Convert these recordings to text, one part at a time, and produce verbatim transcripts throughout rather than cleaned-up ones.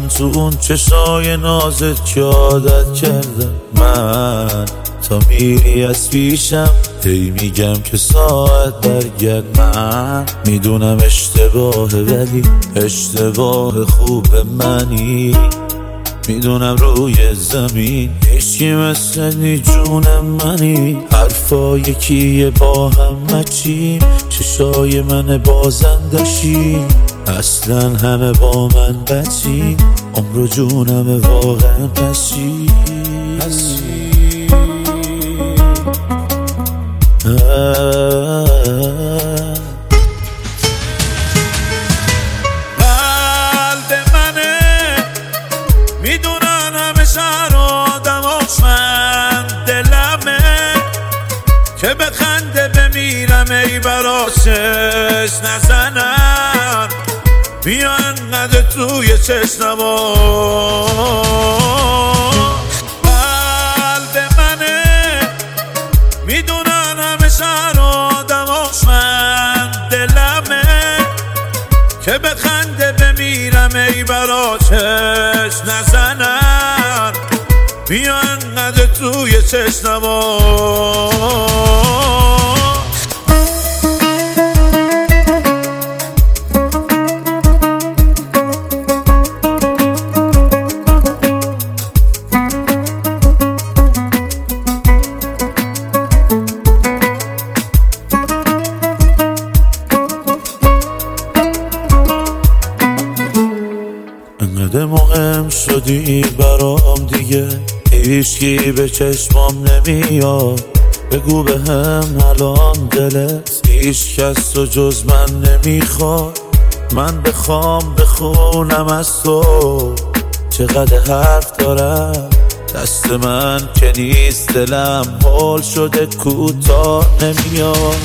میدونم تو اون چشای نازت که عادت کردم من تا میری از پیشم هی میگم که ساعت برگرد. من میدونم اشتباهه ولی اشتباه خوب منی. میدونم روی زمین هیچکی مثل نی جون منی. حرفا یکیه با هم مچیم، چشای من بازندشیم، اصلا همه با من بچیم، عمر و جونم واقعا پشیم. قلب منه میدونن همه شهر آدماش، من دلمه که به خنده بمیرم ای براشش نزنن. بیا انقدر توی چشنما قلب منه میدونن همه شهر آدماش، من دلمه که به خنده بمیرم ای براشش نزنن. بیا انقدر توی چشنما انقدر مهم شدی برام دیگه هیچکی به چشمام نمیاد. بگو به هم الان دلت هیچ کس رو جز من نمیخواد. من بخوام بخونم از تو چقدر حرف دارم، دست من که نیست دلم حال شده کوتاه نمیاد.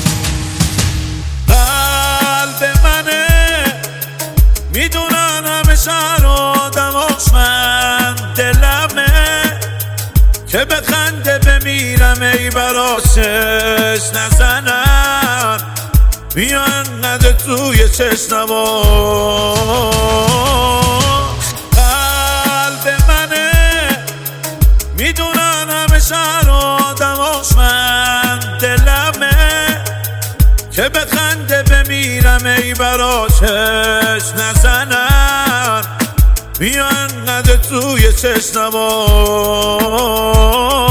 قلب منه میدونن همه شهر آدماش، من دلمه که به خنده بمیرم ای براشش نزنن. بیا انقدر توی چشنما قلب منه میدونن همه شهر آدماش، من دلمه که به خنده بمیرم ای براشش نزنن. بیا انقدر توی چشنما